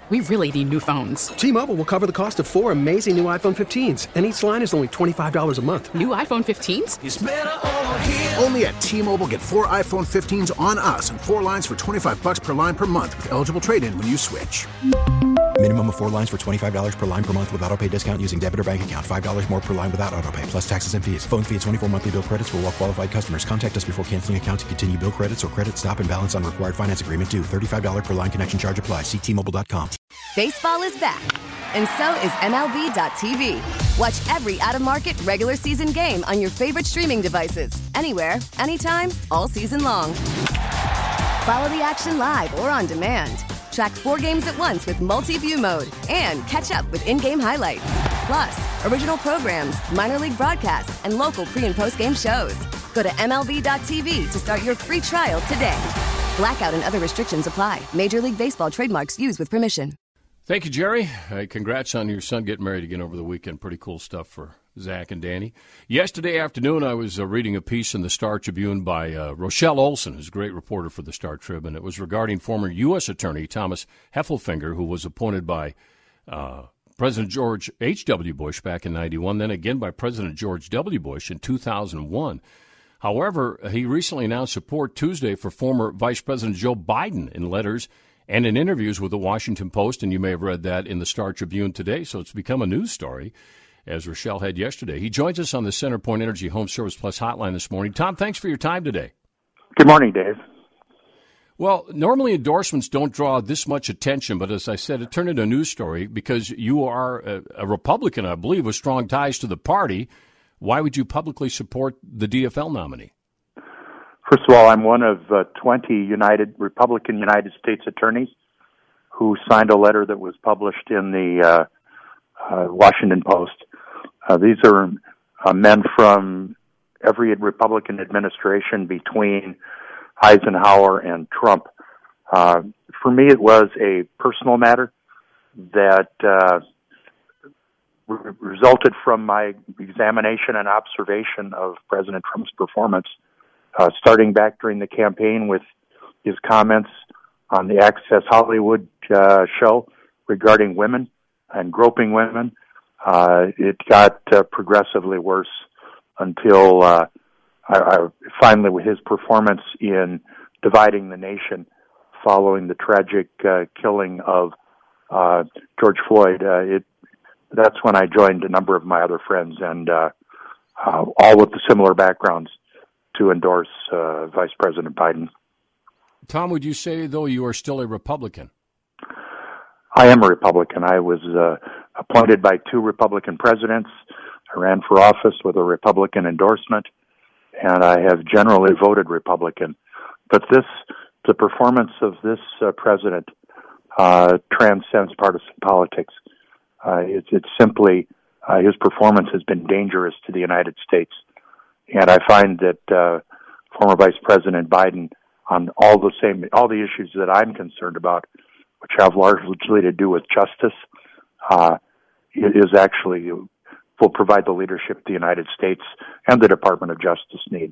We really need new phones. T-Mobile will cover the cost of 4 amazing new iPhone 15s, and each line is only $25 a month. New iPhone 15s? It's better over here. Only at T-Mobile, get 4 iPhone 15s on us and 4 lines for $25 per line per month with eligible trade-in when you switch. Minimum of 4 lines for $25 per line per month with autopay discount using debit or bank account. $5 more per line without autopay, plus taxes and fees. Phone fee at 24 monthly bill credits for well-qualified customers. Contact us before canceling account to continue bill credits or credit stop and balance on required finance agreement due. $35 per line connection charge applies. See T-Mobile.com. Baseball is back, and so is MLB.tv. Watch every out-of-market regular season game on your favorite streaming devices. Anywhere, anytime, all season long. Follow the action live or on demand. Track 4 games at once with multi-view mode and catch up with in-game highlights. Plus, original programs, minor league broadcasts, and local pre- and post-game shows. Go to MLB.tv to start your free trial today. Blackout and other restrictions apply. Major League Baseball trademarks used with permission. Thank you, Jerry. Congrats on your son getting married again over the weekend. Pretty cool stuff for Zach and Danny. Yesterday afternoon, I was reading a piece in the Star Tribune by Rochelle Olson, who's a great reporter for the Star Tribune. It was regarding former U.S. Attorney Thomas Heffelfinger, who was appointed by President George H.W. Bush back in 91, then again by President George W. Bush in 2001. However, he recently announced support Tuesday for former Vice President Joe Biden in letters and in interviews with the Washington Post, and you may have read that in the Star Tribune today, so it's become a news story, as Rochelle had yesterday. He joins us on the CenterPoint Energy Home Service Plus hotline this morning. Tom, thanks for your time today. Good morning, Dave. Well, normally endorsements don't draw this much attention, but as I said, it turned into a news story because you are a Republican, I believe, with strong ties to the party. Why would you publicly support the DFL nominee? First of all, I'm one of 20 Republican United States attorneys who signed a letter that was published in the Washington Post. These are men from every Republican administration between Eisenhower and Trump. For me, it was a personal matter that resulted from my examination and observation of President Trump's performance, starting back during the campaign with his comments on the Access Hollywood show regarding women and groping women. It got progressively worse until I finally, with his performance in dividing the nation following the tragic killing of George Floyd, that's when I joined a number of my other friends, and all with the similar backgrounds, to endorse Vice President Biden. Tom, would you say, though, you are still a Republican? I am a Republican. I was appointed by 2 Republican presidents. I ran for office with a Republican endorsement, and I have generally voted Republican. But the performance of this president transcends partisan politics. It's simply his performance has been dangerous to the United States, and I find that former Vice President Biden, on all the issues that I'm concerned about, which have largely to do with justice, is actually will provide the leadership the United States and the Department of Justice needs.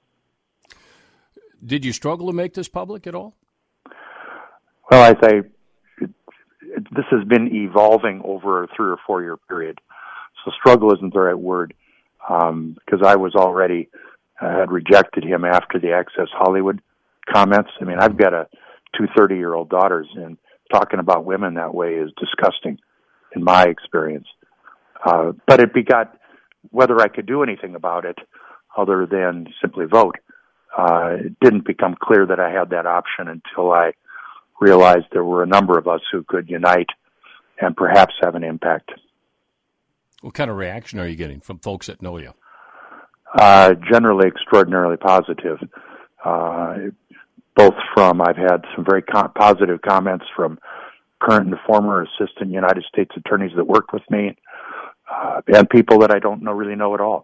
Did you struggle to make this public at all? Well, this has been evolving over a 3 or 4 year period. So struggle isn't the right word, because I was already had rejected him after the Access Hollywood comments. I mean, I've got 2 30-year-old daughters, and talking about women that way is disgusting in my experience. But it begot whether I could do anything about it other than simply vote. It didn't become clear that I had that option until I realized there were a number of us who could unite and perhaps have an impact. What kind of reaction are you getting from folks that know you? Generally extraordinarily positive. Both from, I've had some very positive comments from current and former assistant United States attorneys that worked with me, and people that I don't really know at all.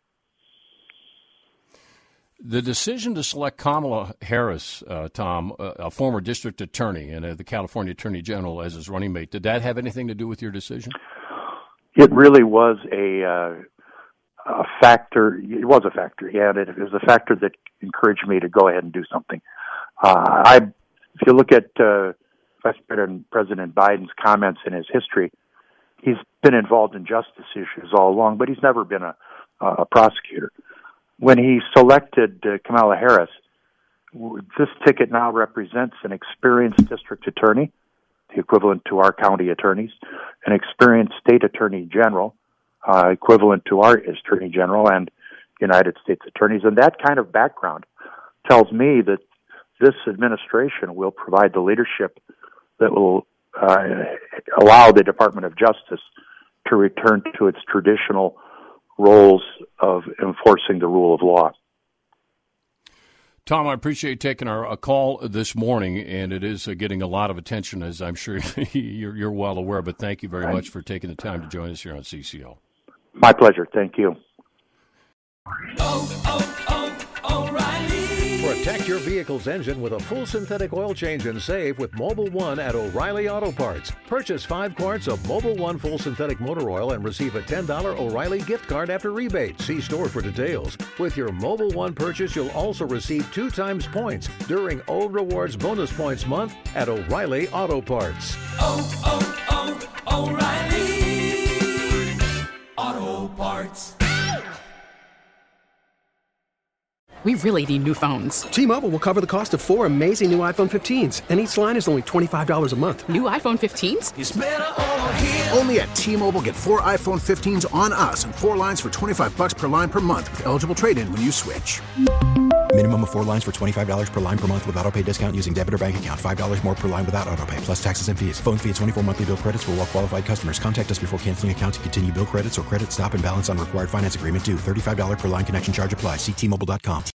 The decision to select Kamala Harris, Tom, a former district attorney and the California Attorney General as his running mate, did that have anything to do with your decision? It really was a factor. It was a factor, yeah. It was a factor that encouraged me to go ahead and do something. If you look at Vice President Biden's comments in his history, he's been involved in justice issues all along, but he's never been a prosecutor. When he selected Kamala Harris, this ticket now represents an experienced district attorney, the equivalent to our county attorneys, an experienced state attorney general, equivalent to our attorney general, and United States attorneys. And that kind of background tells me that this administration will provide the leadership that will allow the Department of Justice to return to its traditional roles of enforcing the rule of law. Tom, I appreciate you taking a call this morning, and it is getting a lot of attention, as I'm sure you're well aware, but thank you very much for taking the time to join us here on CCO. My pleasure. Thank you. O'Reilly. Protect your vehicle's engine with a full synthetic oil change and save with Mobil 1 at O'Reilly Auto Parts. Purchase 5 quarts of Mobil 1 full synthetic motor oil and receive a $10 O'Reilly gift card after rebate. See store for details. With your Mobil 1 purchase, you'll also receive 2 times points during O Rewards Bonus Points Month at O'Reilly Auto Parts. O'Reilly Auto Parts. We really need new phones. T-Mobile will cover the cost of 4 amazing new iPhone 15s, and each line is only $25 a month. New iPhone 15s? It's better over here. Only at T-Mobile, get 4 iPhone 15s on us and 4 lines for $25 per line per month with eligible trade-in when you switch. Minimum of 4 lines for $25 per line per month with autopay discount using debit or bank account. $5 more per line without autopay, plus taxes and fees. Phone fee at 24 monthly bill credits for well-qualified customers. Contact us before canceling account to continue bill credits or credit stop and balance on required finance agreement due. $35 per line connection charge applies. See T-Mobile.com.